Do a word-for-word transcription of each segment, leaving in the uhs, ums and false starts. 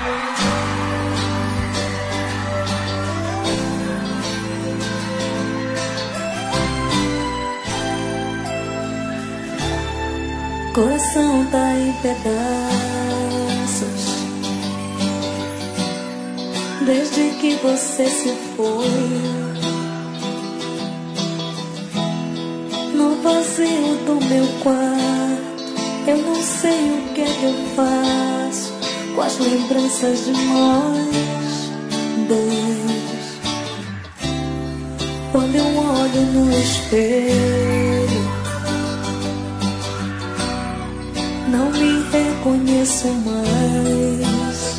Coração tá em pedaços desde que você se foi. No vazio do meu quarto, eu não sei o que é que eu faço com as lembranças de nós dois. Quando eu olho no espelho, não me reconheço mais.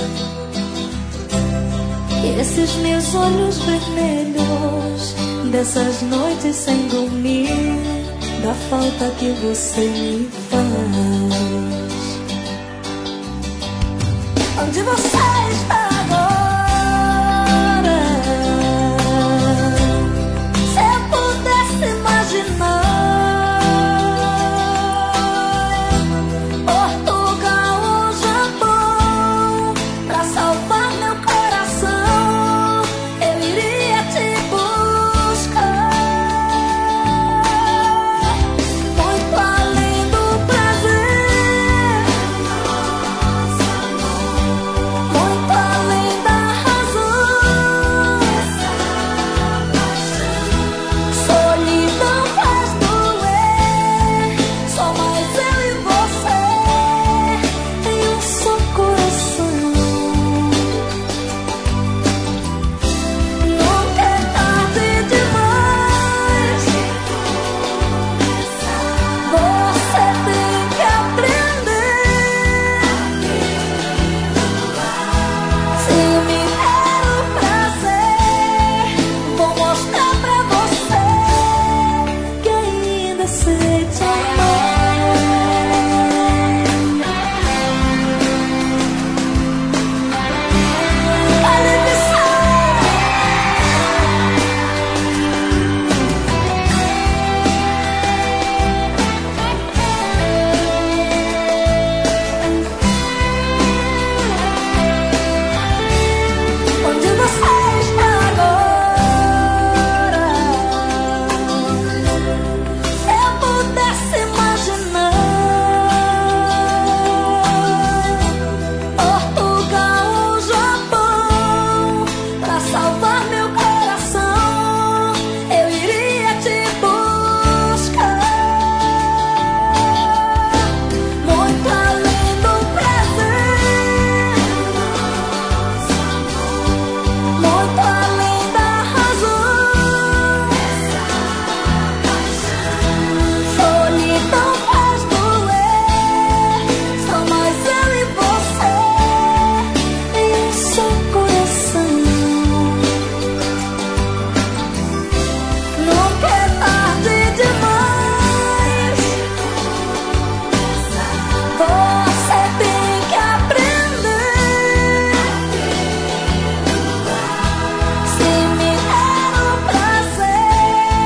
E esses meus olhos vermelhos, dessas noites sem dormir, da falta que você me faz. Onde você está agora? Se eu pudesse imaginar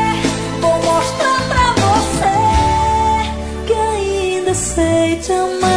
sei te amar.